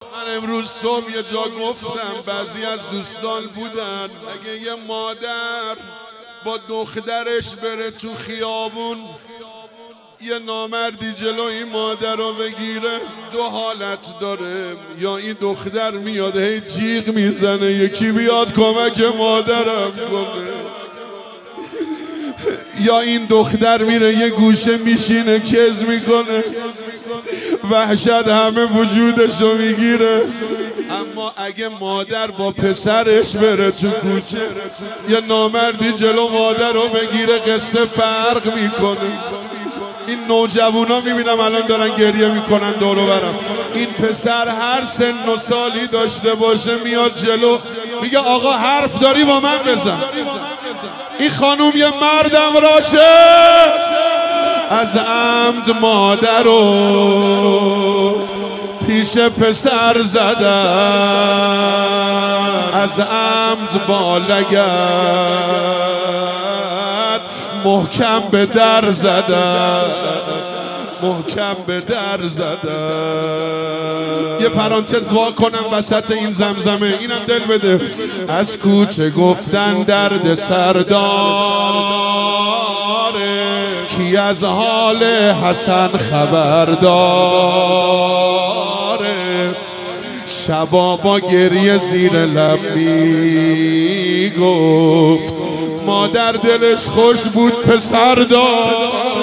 من امروز صبح یه جا گفتم بعضی از دوستان بودن اگه یه مادر با دخترش بره تو خیابون یه نامردی جلوی مادر رو بگیره دو حالت داره، یا این دختر میاد هی جیغ میزنه یکی بیاد کمک مادرم کنه، یا این دختر میره یه گوشه میشینه کز میکنه وحشت همه وجودشو میگیره. اما اگه مادر با پسرش بره تو کوچه یه نامردی جلو مادر رو بگیره قصه فرق میکنه. این نوجوانا میبینم الان دارن گریه میکنن دورو برم. این پسر هر سن و سالی داشته باشه میاد جلو میگه آقا حرف داری با من بزن. این خانوم یه مردم راشه از عمد مادر رو پیش پسر زدن، از عمد با لگد محکم به در زدن، محکم به در زدن. یه پرانتز وا کنم وسط این زمزمه، اینم دل بده. از کوچه گفتن درد سرداره، کی از حال حسن خبر داره؟ شبا با گریه زیر لب می گفت مادر دلش خوش بود پسر دار.